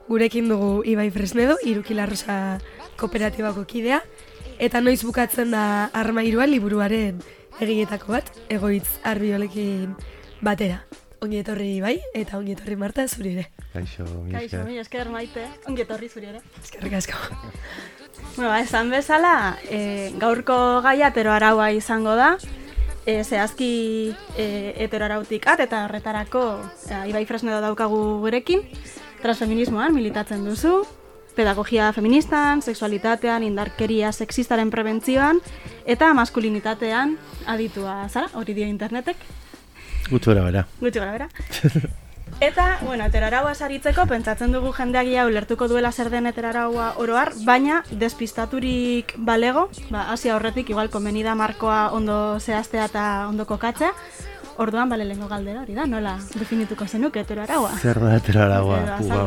Gurekin dugu Ibai Fresnedo, Irukilarrosa kooperatibako kidea, eta noiz bukatzen da Armairuan liburuaren egiletako bat, Egoitz Arbiolekin batera. Ongi etorri Ibai, eta ongi etorri Marta, zuri ere. Kaixo, mi esker Maite, ongi etorri zuri ere. Eskerrik asko. Esan bezala, gaurko gaia heteroaraua izango da, zehazki heteroarautik eta horretarako Ibai Fresnedo daukagu gurekin, transfeminismoan militatzen duzu, pedagogia feministan, sexualitatean, indarkeria sexistaren prebentzioan, eta maskulinitatean aditua zara, hori dio internetek. Gutxu gara bera. Eta, heteroaraua saritzeko, pentsatzen dugu jendeak ulertuko duela zer den heteroaraua oroar, baina despistaturik balego, hasi aurretik, igual komeni da markoa ondo zehaztea eta ondo kokatzea, orduan bale lehengo galdera hori da, nola definituko zenuke heteroaraua? Zer da heteroaraua?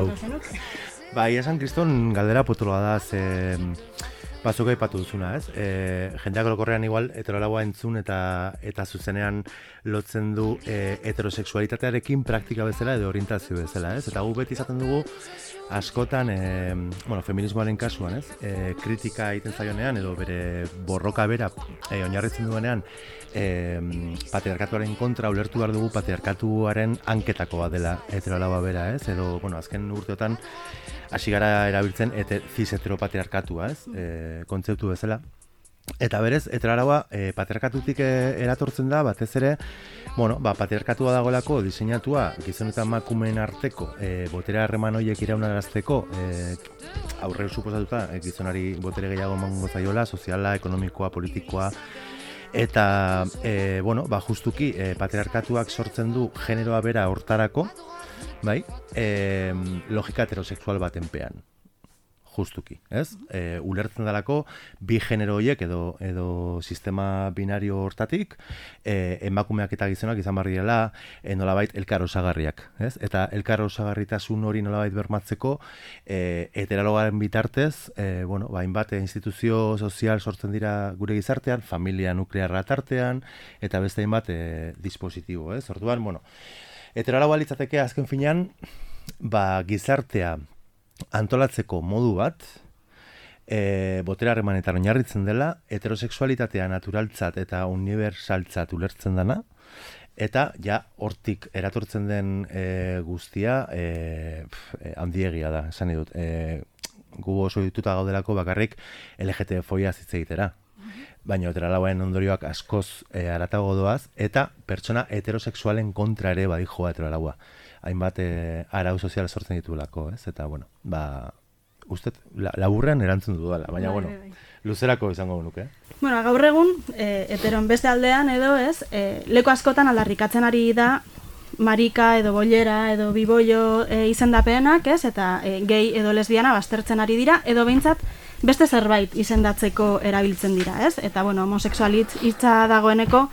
Bai, esan kriston galdera potoloa da, Bazuk aipatu duzuna, ez? Jendeak orokorrean igual heteroaraua entzun eta zuzenean lotzen du heterosexualitatearekin praktika bezala edo orientazio bezala, ez? Eta gu beti izaten dugu askotan, feminismoaren kasuan, ez? Kritika egiten zaionean edo bere borroka bera oinarritzen duenean patriarkatuaren kontra ulertu behar dugu patriarkatuaren hanketako bat dela heteroaraua bera, ez? Edo, azken urteotan hasi gara erabiltzen cis heteropatriarkatua, ez? Kontzeptu bezala. Eta berez, heteroaraua patriarkatutik eratortzen da, batez ere, patriarkatua dagoelako diseinatua gizon eta emakumeen arteko botere harreman horiek iraunarazteko aurre suposatuta gizonari botere gehiago emango zaiola, soziala, ekonomikoa, politikoa, eta justuki patriarkatuak sortzen du generoa bera hortarako, bai, logika heterosexual batenpean, justuki, ez? Ulertzen dalako bi genero horiek edo sistema binario hortatik, emakumeak eta gizonak izan barri dela nolabait elkar osagarriak, ez? Eta elkar osagarritasun hori nolabait bermatzeko heteroarauaren bitartez, hainbat instituzio sozial sortzen dira gure gizartean, familia nuklearra tartean, eta beste hainbat dispositibo, ez? Orduan, heteroaraua litzateke azken finean, gizartea antolatzeko modu bat, botere harremanetan oinarritzen dela, heterosexualitatea naturaltzat eta unibertsaltzat ulertzen dana, eta hortik eratortzen den guztia handiegia da, esan dut. Gu oso dituta gaudelako bakarrik LGTB-fobia hitz egitera. Baina heteroarauen ondorioak askoz haratago doaz, eta pertsona heterosexualen kontra ere badijoa heteroaraua. Hainbat arau sozial sortzen ditulako, ez? Eta, uste, laburrean erantzun dudala, baina, luzerako izango nuke. Gaur egun, heteron beste aldean edo, ez, leku askotan aldarrikatzen ari da marika edo bollera edo bibollo izendapenak, ez? Eta gay edo lesbiana baztertzen ari dira, edo behintzat beste zerbait izendatzeko erabiltzen dira, ez? Eta, homosexualitz hitza dagoeneko,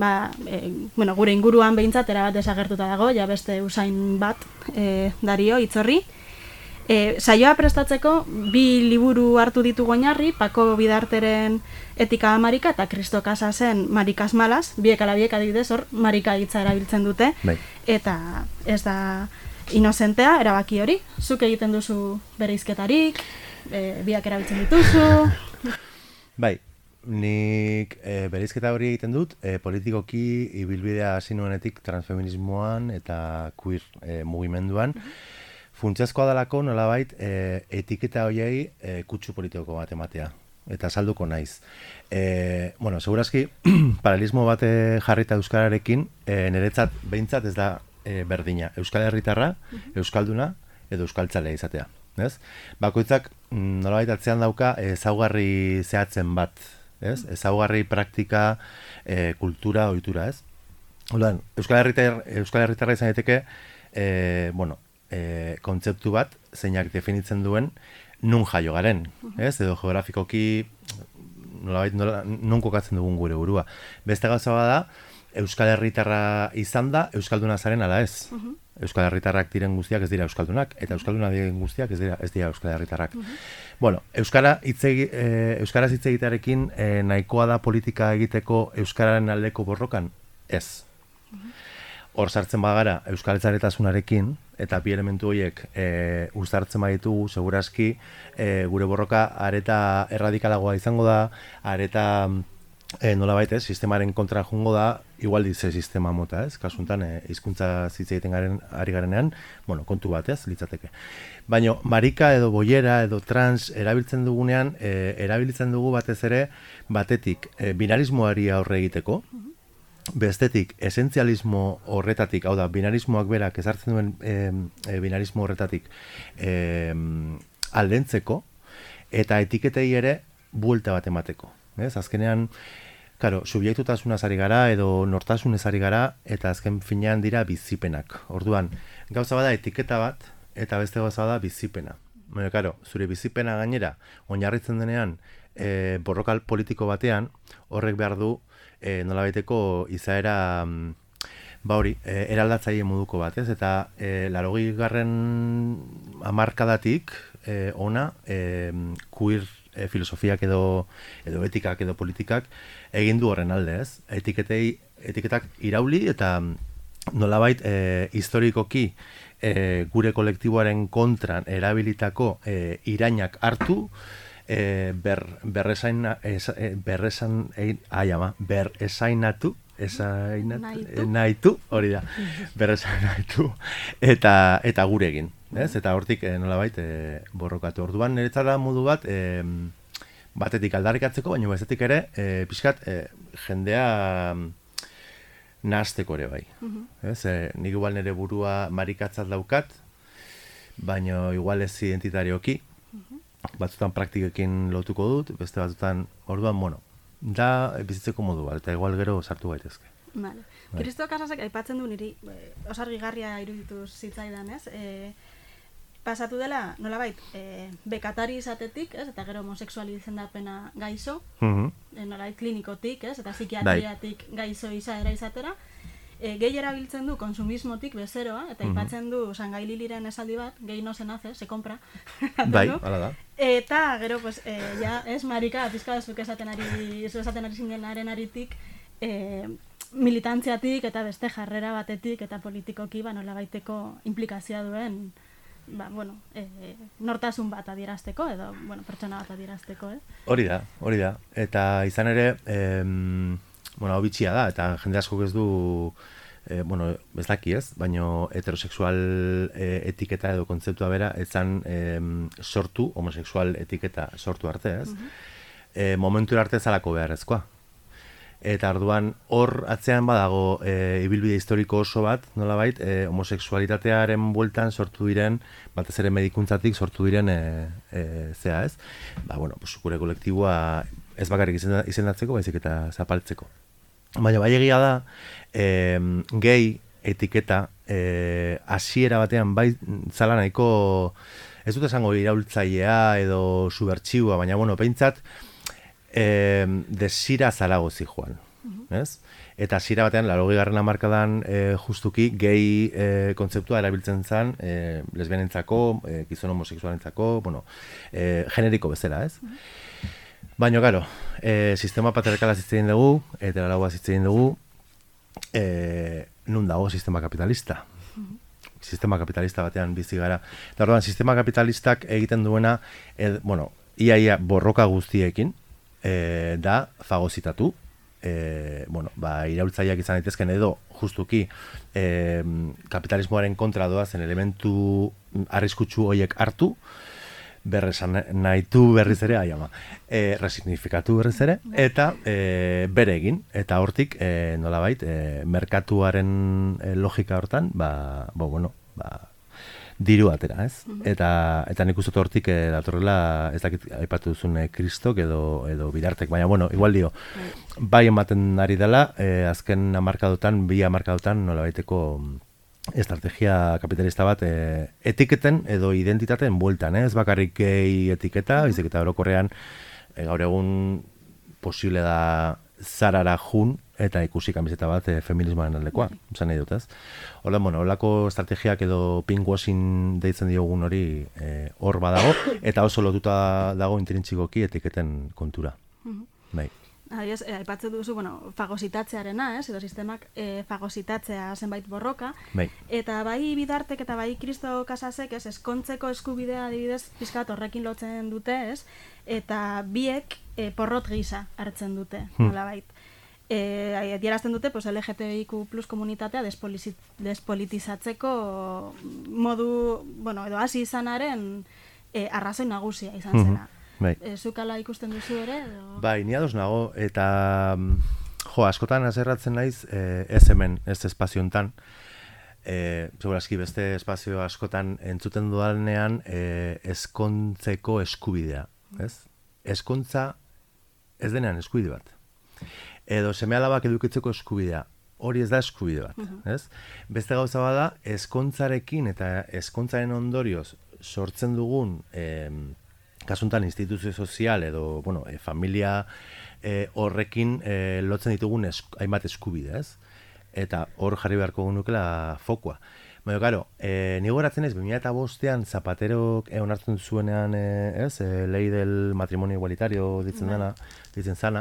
gure inguruan behintzat erabat desagertuta dago, beste usain bat dario, hitzorri. Saioa prestatzeko, bi liburu hartu ditugu oinarri, Pako Bidarteren Etika Marika eta Kristo Casasen Marikas Malas, biek ala biek adibidez hor marika hitza erabiltzen dute, eta ez da inozentea, erabaki hori. Zuk egiten duzu bereizketarik, biak erabiltzen dituzu. Nik bereizketa hori egiten dut, politikoki ibilbidea hasi nuenetik transfeminismoan eta queer mugimenduan. Funtsezkoa dalako nolabait etiketa horiei kutsu politikoko bat ematea, eta salduko naiz. Segurazki, paralelismo bat jarrita euskararekin, niretzat behintzat ez da berdina. Euskal Herritarra, euskalduna edo euskaltzalea izatea. Bakoitzak nolabait atzean dauka ezaugarri zehatzen bat, ezaugarri praktika, kultura, ohitura, ez? Euskal Herritarra izan daiteke, kontzeptu bat zeinak definitzen duen nun jaio garen, ez? Edo geografikoki nun kokatzen dugun gure burua. Beste gauza da, Euskal Herritarra izan da, euskalduna zaren ala ez. Euskal Herritarrak diren guztiak ez dira euskaldunak, eta euskalduna diren guztiak ez dira Euskal Herritarrak. Euskaraz hitz egitearekin nahikoa da politika egiteko euskararen aldeko borrokan? Ez. Hor sartzen bagara euskaltzaretasunarekin, eta bi elementu horiek uztartzen baditugu, segurazki gure borroka areta erradikalagoa izango da, areta nolabait ez, sistemaren kontra jungo da, igual dize sistema mota, ez? Kasuntan, hizkuntza hitz egiten ari garenean, bueno, kontu bat, ez, litzateke. Baina, marika edo boiera edo trans erabiltzen dugunean, erabiltzen dugu batez ere, batetik, binarismoari aurre egiteko, bestetik, esentzialismo horretatik, hau da, binarismoak berak ezartzen duen binarismo horretatik aldentzeko, eta etiketei ere buelta bat emateko. Ez? Azkenean, claro, subjektutasunaz ari gara edo nortasunez ari gara eta azken finean dira bizipenak. Orduan, gauza bada etiketa bat eta beste gauza bada bizipena. Baina, claro, zure bizipena gainera oinarritzen denean borrokal politiko batean, horrek behar du nolabaiteko izaera eraldatzaile moduko bat, ez? Eta 80. hamarkadatik ona queer filosofiak edo etikak edo politikak egin du horren alde, ez? Etiketak irauli eta nolabait historikoki gure kolektiboaren kontran erabilitako irainak hartu, nahitu, hori da, berresainatu eta gure egin. Ez? Eta hortik nolabait borrokatu. Orduan niretzara modu bat batetik aldarrikatzeko, baina bestetik ere pixkat jendea nahasteko ere bai. Ez? Nik igual nire burua marikatzat daukat, baina igual ez identitarioki. Batzutan praktikekin lotuko dut, beste batzutan orduan, bueno, da bizitzeko modu bat, eta igual gero sartu gaitezke. Vale. Kristo Kasasek aipatzen du niri osargigarria iruditu zitzaidan, ez? Pasatu dela, nolabait, bekatari izatetik, ez? Eta gero homosexuali izendapena gaizo, nolabait klinikotik, ez? Eta psikiatriatik gaizo izaera izatera, gehi erabiltzen du konsumismotik bezeroa, eta aipatzen du Sangai Liliren esaldi bat, gehi no se nace, se compra. Bai, hala da. Eta gero, pues, ja, ez, marika, pizka zuk esaten ari zinenaren aritik, militantziatik eta beste jarrera batetik eta politikoki nolabaiteko implikazioa duen nortasun bat adierazteko edo pertsona bat adierazteko, Hori da. Eta izan ere, hau bitxia da, eta jende askok ez du, ez daki ez, baina heterosexual etiketa edo kontzeptua bera, etzan sortu, homosexual etiketa sortu arte, ez? Momentu arte zalako beharrezkoa. Eta orduan hor atzean badago ibilbide historiko oso bat, nolabait, homosexualitatearen bueltan sortu diren, batez ere medikuntzatik sortu diren zea, ez? Gure kolektiboa ez bakarrik izendatzeko, baizik eta zapaltzeko. Baina bai egia da, gay etiketa hasiera batean bai zala nahiko, ez dut esango iraultzailea edo subertsiboa, baina behintzat desira zalago zijoan, ez? Eta hasiera batean, 80. hamarkadan justuki gay kontzeptua erabiltzen zen lesbianentzako, gizon homosexualentzako, generiko bezala, ez? Baina, claro, sistema patriarkala zitzen dugu, eta lagoa zitzen dugu, nun dago sistema kapitalista. Sistema kapitalista batean bizi gara. Eta orduan, sistema kapitalistak egiten duena, iaia borroka guztiekin, da fagozitatu, iraultzaileak izan daitezken edo justuki kapitalismoaren kontra doazen elementu arriskutsu horiek hartu, berresan nahitu berriz ere, resignifikatu berriz ere, eta bere egin, eta hortik nolabait, merkatuaren logika hortan, diru atera, ez? Eta nik uste hortik datorrela, ez dakit aipatu duzun kristok edo bidartek, baina, igual dio, bai ematen ari dela, azken bi hamarkadotan nolabaiteko estrategia kapitalista bat etiketen edo identitateen bueltan, ez bakarrik gehi etiketa, bizik eta orokorrean gaur egun posible da zarara jun eta ikusi kamiseta bat feminismoaren aldekoa, zan nahi dut, ez? Horlako estrategiak edo pinkwashing deitzen diogun hori hor badago, eta oso lotuta dago intrintsikoki etiketen kontura. Bai. Aipatzen duzu, fagositatzearena, edo sistemak fagositatzea zenbait borroka. Bai. Eta bai bidartek eta bai Kristo Kasasek, eskontzeko eskubidea adibidez pizkat horrekin lotzen dute, eta biek porrot gisa hartzen dute, nolabait. Adierazten dute LGTBIQ+ komunitatea despolitizatzeko modu, edo hasi izanaren arrazoi nagusia izan zena. Zukala ikusten duzu ere? Bai, ni ados nago, eta askotan azerratzen naiz ez hemen, ez espazio hontan. Segurazki beste espazio askotan entzuten dudanean ezkontzeko eskubidea, ez? Ezkontza ez denean eskubide bat. Edo seme-alabak edukitzeko eskubidea, hori ez da eskubide bat, ez? Beste gauza bada, ezkontzarekin eta ezkontzaren ondorioz sortzen dugun kasuntan instituzio sozial edo, familia horrekin lotzen ditugun hainbat eskubide, ez? Eta hor jarri beharko genukela fokua. Baina, karo, ni goratzen ez, 2005an Zapaterok onartzen zuenean, ley del matrimonio igualitario ditzen zana,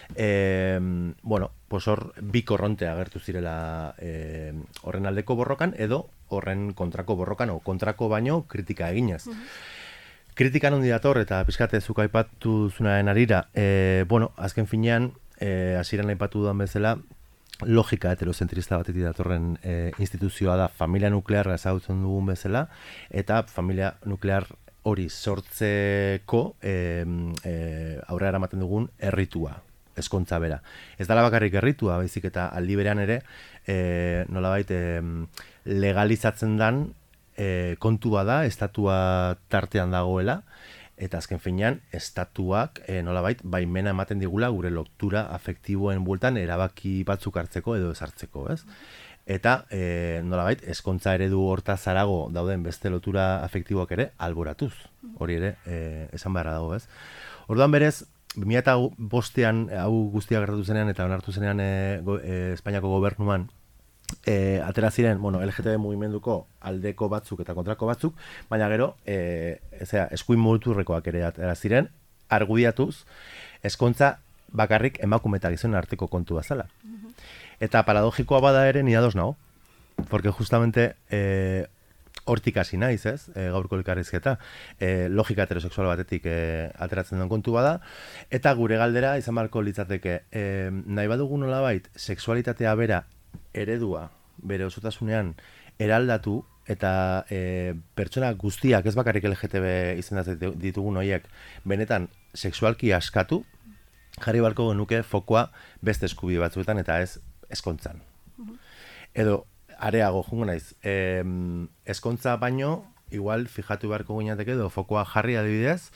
hor bi korronte agertu zirela horren aldeko borrokan, edo horren kontrako borrokan, o kontrako baino kritika eginez. Kritikan ondi dator, eta pixkate zuk aipatu zunaren arira, azken finean, hasieran aipatu dudan bezala, logika heterozentrista batetik datorren instituzioa da familia nuklearra ezagutzen dugun bezala, eta familia nuklear hori sortzeko aurrera eramaten dugun erritua, ezkontza bera. Ez dala bakarrik erritua, baizik eta aldi berean ere, nolabait legalizatzen dan kontua da, estatua tartean dagoela, eta azken finean, estatuak nolabait baimena ematen digula gure lotura afektiboen bueltan erabaki batzuk hartzeko edo ezartzeko, ez? Eta nolabait, ezkontza eredu hortaz harago dauden beste lotura afektiboak ere alboratuz. Hori ere, esan beharra dago, ez? Orduan berez, 2005an hau guztia gertatu zenean eta onartu zenean Espainiako gobernuan, atera ziren, LGTB mugimenduko aldeko batzuk eta kontrako batzuk, baina gero, eskuin muturrekoak ere atera ziren, argudiatuz, ezkontza bakarrik emakume eta gizonen arteko kontu bazala. Eta paradogikoa bada ere ni ados nago, porque justamente hortik hasi naiz, ez, gaurko elkarrizketa, logika heterosexual batetik ateratzen den kontu bada, eta gure galdera izan beharko litzateke, nahi badugu nolabait, sexualitatea bera eredua bere osotasunean eraldatu eta pertsona guztiak ez bakarrik LGTB izendatzen ditugun horiek benetan sexualki askatu, jarri beharko genuke fokua beste eskubide batzuetan eta ez ezkontzan. Edo areago jungo naiz, ezkontza baino igual fijatu beharko ginateke edo fokua jarri adibidez,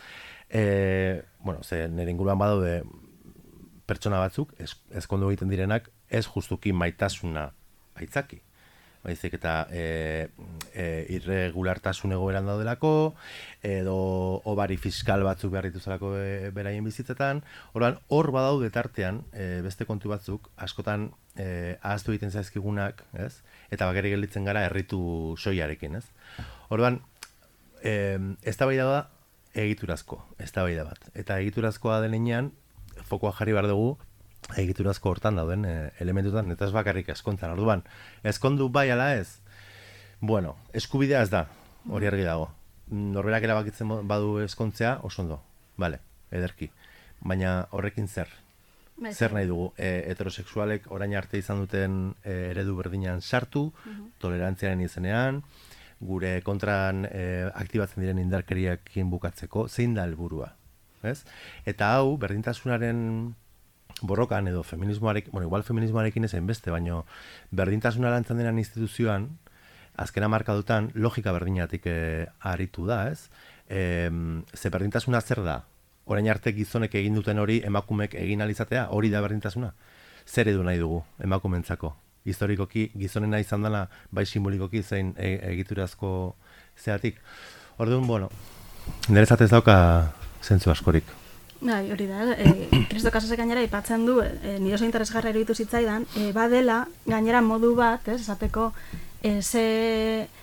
nire inguruan badaude pertsona batzuk, ezkondu egiten direnak, ez justuki maitasuna aitzaki. Baizik eta irregulartasun egoeran daudelako, edo obari fiskal batzuk behar dituzalako beraien bizitzetan. Hor badaude tartean, beste kontu batzuk, askotan ahaztu egiten zaizkigunak, ez? Eta bakarrik gelditzen gara erritu soiarekin, ez? Orduan, eztabaida da egiturazko, eztabaida bat. Eta egiturazkoa denean, fokoa jarri behar dugu, egiturazko hortan dauden elementutan, eta ez bakarrik ezkontzan. Orduan, ezkondu bai ala ez? Eskubidea ez da, hori argi dago. Norberak erabakitzen badu ezkontzea, oso ondo, bale, ederki. Baina horrekin zer? Zer nahi dugu? Heterosexualek orain arte izan duten eredu berdinean sartu, tolerantziaren izenean, gure kontran aktibatzen diren indarkeriakin bukatzeko, zein da helburua? Eta hau, berdintasunaren borrokan edo feminismoarekin, igual feminismoarekin ezen beste, baina berdintasuna lantzen denan instituzioan, azken hamarkadutan logika berdinatik aritu da, ez? Ze berdintasuna zer da? Orain arte gizonek egin duten hori emakumek egin alizatea, hori da berdintasuna? Zer edu nahi dugu emakumentzako? Historikoki gizonena izan dela, bai simbolikoki zein egiturazko zeatik. Orduan, niretzat ez dauka zentzu askorik. Bai, hori da, Kristo Kasasek gainera aipatzen du, nire oso interesgarra iruditu zitzaidan, badela gainera modu bat, esateko, ze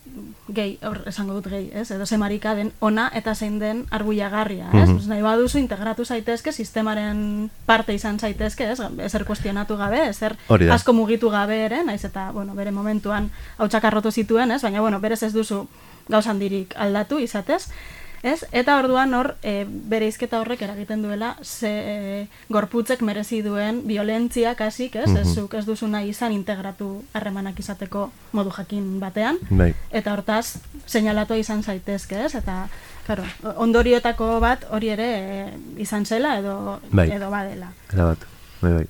gehi, hor esango dut gehi, ez? Edo ze marika den ona eta zein den arbuiagarria, ez? Nahi baduzu integratu zaitezke, sistemaren parte izan zaitezke, ez? Ezer kuestionatu gabe, ezer asko mugitu gabe ere, naiz eta, bueno, bere momentuan hautsak arrotu zituen, ez? Baina, bueno, berez ez duzu gauza handirik aldatu izatez, ez? Eta orduan hor, bere izketa horrek eragiten duela ze gorputzek merezi duen violentzia kasik, ez? Ez duzu nahi izan integratu harremanak izateko modu jakin batean, eta hortaz seinalatua izan zaitezke, ez? Eta, claro, ondorioetako bat hori ere izan zela edo badela. Bai.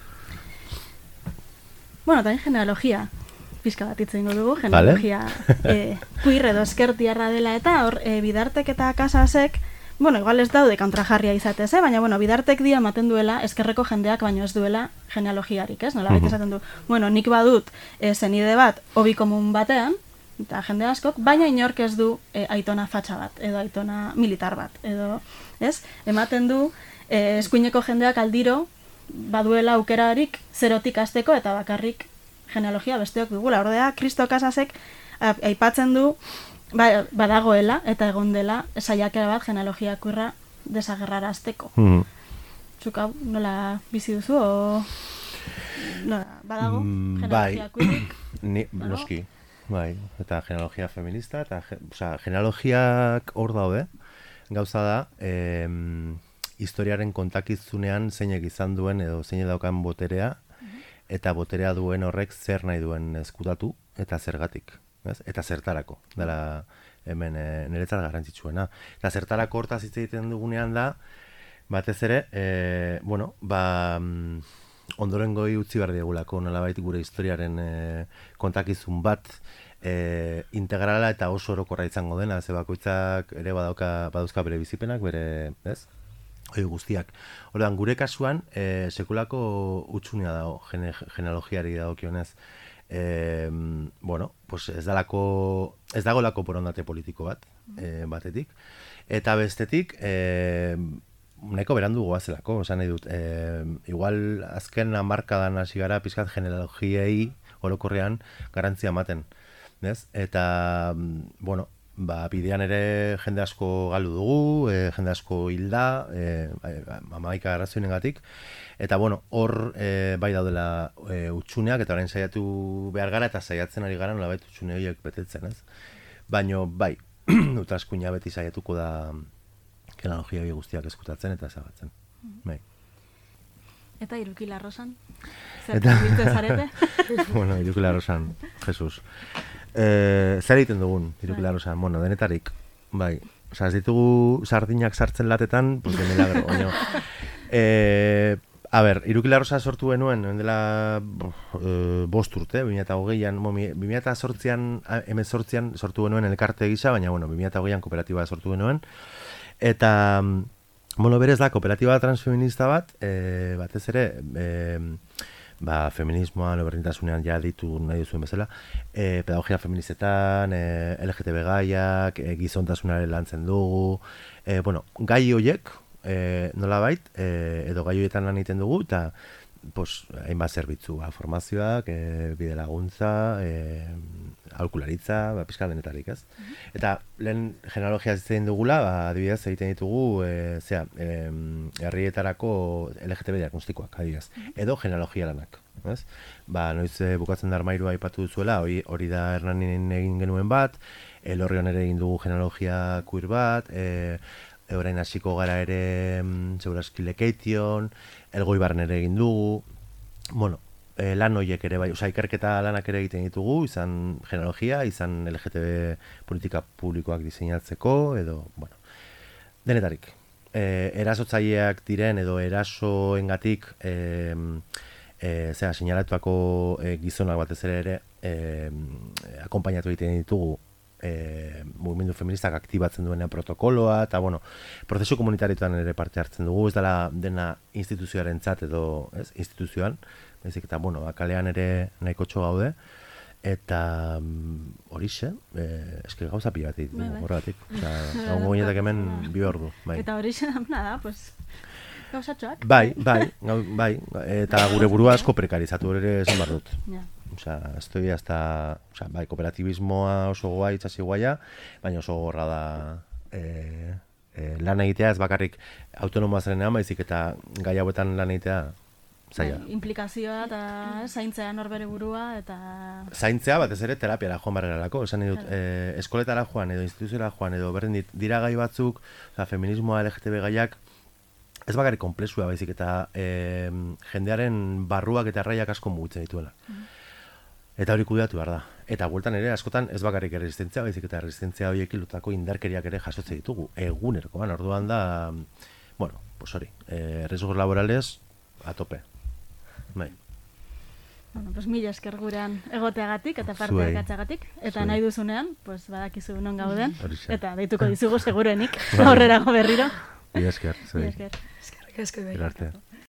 Bueno, eta genealogia pizka bat hitz egingo dugu, genealogia queer edo eskertiarra dela, eta hor Bidartek eta Casasek, bueno, igual ez daude kontrajarria izatez, baina, bueno, Bidartek dia ematen duela eskerreko jendeak baino ez duela genealogiarik, ez? Nola baita esaten du, bueno, nik badut zenide bat hobi komun batean, eta jende askok, baina inork ez du aitona fatxa bat, edo aitona militar bat, edo, ez? Ematen du eskuineko jendeak aldiro baduela aukerarik zerotik hasteko eta bakarrik genealogia besteok dugula. Ordea, Kristo Casasek aipatzen du badagoela eta egon dela saiakera bat genealogia queerra desagerrarazteko. Zuk hau nola bizi duzu o nola badago genealogia queerrik? Noski. Bai, eta genealogia feminista eta genealogiak hor daude. Gauza da, historiaren kontakizunean zeinek izan duen edo zeinek daukan boterea, eta boterea duen horrek zer nahi duen ezkutatu eta zergatik, ez? Eta zertarako, dela hemen niretzat garrantzitsuena. Eta zertarako hortaz hitz egiten dugunean da, batez ere, ondorengoi utzi behar diegulako nolabait gure historiaren kontakizun bat integrala eta oso orokorra izango dena, ze bakoitzak ere badauzka bere bizipenak, bere, ez? Hoi guztiak. Orduan, gure kasuan, sekulako utxunea dago, genealogiari dagokionez. Pues ez dagolako borondate politiko bat, batetik. Eta bestetik, nahiko berandu goazelako, esan nahi dut. Igual, azken hamarkadan hasi gara pizkat genealogiei orokorrean garantzia ematen. Eta, bidean ere jende asko galdu dugu, jende asko hilda, amaika arrazoinengatik, eta hor bai daudela utxuneak, eta orain saiatu behar gara, eta saiatzen ari gara nolabait utxune horiek betetzen, ez? Baina, bai, ultraskuina beti saiatuko da genealogia hori guztiak eskutatzen eta ezabatzen. Bai. Eta Iruki Larrosan? Zertan biltzen zarete? Iruki Larrosan, Jesus. Zer egiten dugun, Iruki Larrosan? Denetarik, bai. Ez ditugu sardinak sartzen latetan, pues de milagro, oino. Iruki Larrosa sortu genuen, dela 5 urte, 2008an, 2008an sortu genuen elkarte gisa, baina 2008an kooperatiba sortu genuen. Eta, berez da, kooperatiba transfeminista bat, batez ere, feminismoan, berdintasunean ja ditu nahi duzuen bezala, pedagogia feministetan, LGTB gaiak, gizontasunaren lantzen dugu, gai horiek, nolabait, edo gai horietan lan egiten dugu, eta hainbat zerbitzu, formazioak, bide laguntza, aholkularitza, pizka denetarik, ez? Eta lehen genealogia egiten dugula, adibidez egiten ditugu herrietarako LGTB diagnostikoak, adibidez, edo genealogia lanak, ez? Noiz bukatzen da armairua aipatu duzuela, hori da Hernanin egin genuen bat, Elorrion ere egin dugu genealogia queer bat, orain hasiko gara ere seguraski Lekeition, Elgoibarren ere egin dugu, lan horiek ere bai, ikerketa lanak ere egiten ditugu, izan genealogia, izan LGTB politika publikoak diseinatzeko, edo, denetarik. Erasotzaileak diren edo erasoengatik seinalatuako gizonak batez ere akonpainatu egiten ditugu mugimendu feministak aktibatzen duenean protokoloa, eta prozesu komunitarioetan ere parte hartzen dugu, ez dela dena instituzioarentzat edo instituzioan, baizik eta kalean ere nahiko txo gaude, eta horixe, eske gauza pila bat ditu, horregatik. Gaungo ginetak hemen 2 ordu. Eta horixe da, gauzatxoak. Bai, eta gure burua asko prekarizatu ere esan behar dut. estoy hasta, bai, kooperatibismoa oso guai, itxasi guaia, baina oso gorra da lan egitea, ez bakarrik autonomoa zarenean, baizik eta gai hauetan lan egitea zaila. Implikazioa eta zaintzea norbere burua eta... Zaintzea batez ere terapiara joan barreralako, esan dut, eskoletara joan edo instituzioara joan edo berdin dira gai batzuk, feminismoa, LGTB gaiak, ez bakarrik komplexua baizik eta jendearen barruak eta erraiak asko mugitzen dituela. Eta hori kudeatu behar da. Eta bueltan ere, askotan ez bakarrik erresistentzia, baizik eta erresistentzia horiek lotako indarkeriak ere jasotze ditugu. Egunerkoan, orduan da, bueno, pues hori, riesgos laborales a tope. Bai. Bueno, pues mila esker gurean egoteagatik eta parte hartzeagatik. Eta nahi duzunean, pues badakizu non gauden. Eta deituko dizugu segurenik aurrerago berriro. Mila esker. Mila esker. Eskerrik asko bai. Arte.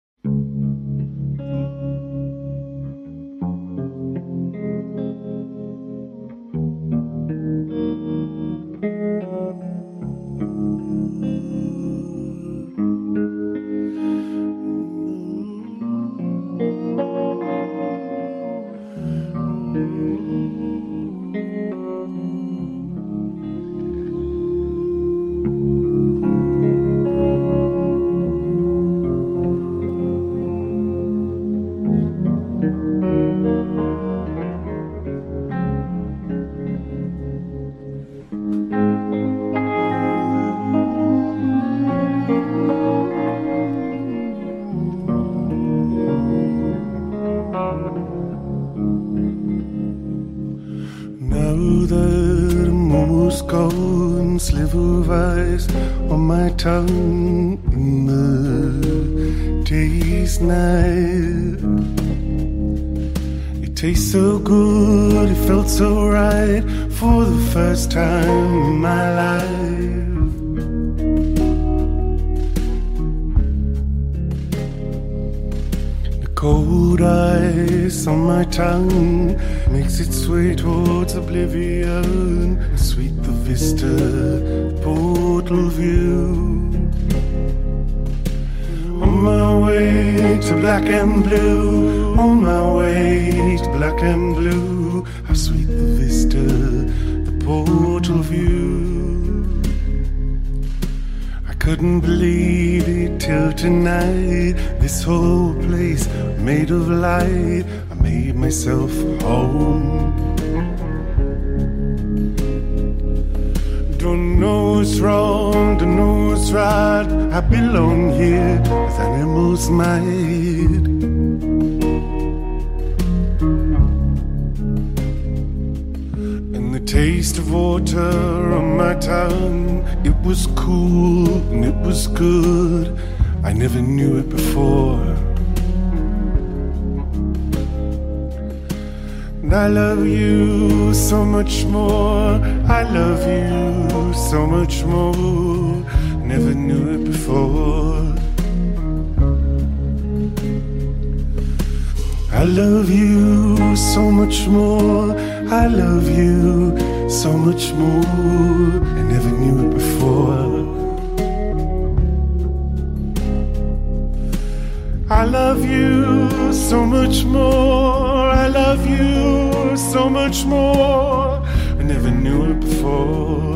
Tongue in the day's night. It tastes so good, it felt so right for the first time in my life. The cold ice on my tongue makes its way towards oblivion. Sweet the vista, the portal view. On my way to black and blue, on my way to black and blue. How sweet the vista, the portal view. I couldn't believe it till tonight. This whole place made of light. I made myself home. Don't know what's wrong, don't know what's right. I belong here as animals might. And the taste of water on my tongue, it was cool and it was good. I never knew it before. And I love you so much more. I love you so much more. Never knew it before. I love you so much more. I love you so much more. I never knew it before. I love you so much more. I love you so much more. I never knew it before.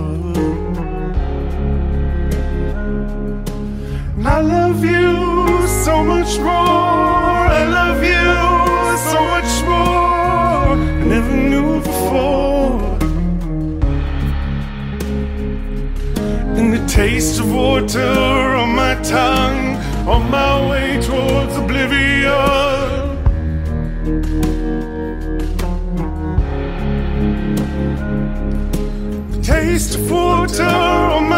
I love you so much more. I love you so much more. I never knew it before. And the taste of water on my tongue, on my way towards oblivion. The taste of water on